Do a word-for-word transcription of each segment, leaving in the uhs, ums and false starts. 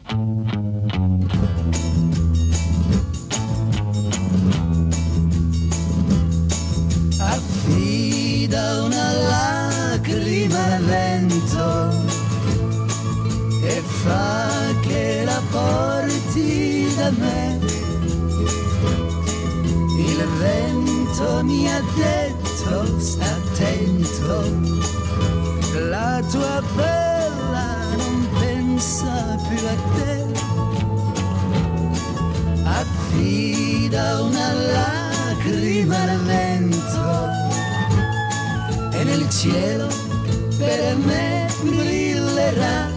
Affida una lacrima al vento e fa che la porti da me. Il vento mi ha detto sta attento, la tua bella non pensa più a te. Affida una lacrima al vento e nel cielo per me brillerà,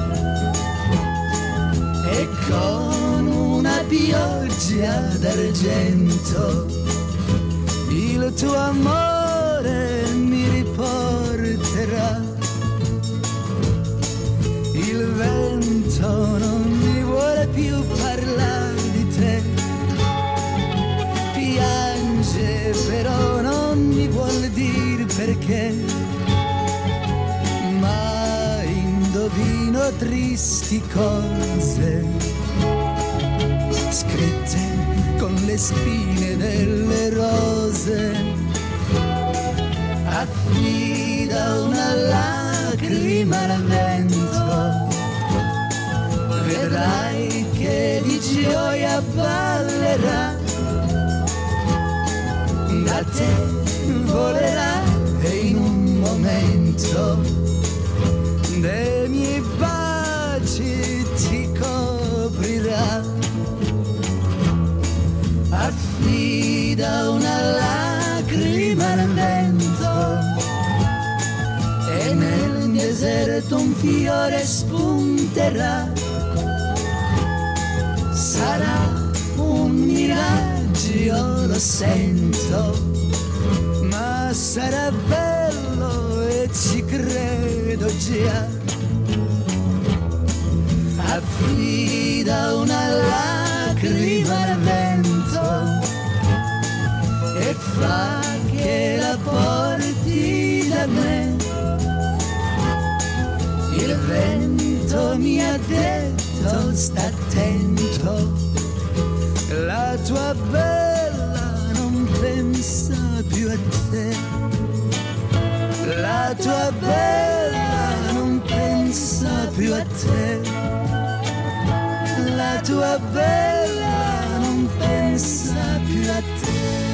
e con una pioggia d'argento il tuo amore mi riporterà. Il vento non mi vuole più parlare di te, piange però non mi vuol dire perché, ma indovino tristi cose scritte con le spine delle rose. Affida una lacrima al vento, vedrai che di gioia ballerà, da te volerà e in un momento dei miei baci ti coprirà. Affida una lacrima al vento e nel deserto un fiore spunterà. Sarà un miraggio, lo sento, ma sarà bello e ci credo già. Affida una lacrima al vento e fa che la porti da me. Il vento mi ha detto sta attento, la tua bella non pensa più a te. La tua bella non pensa più a te. La tua bella non pensa più a te.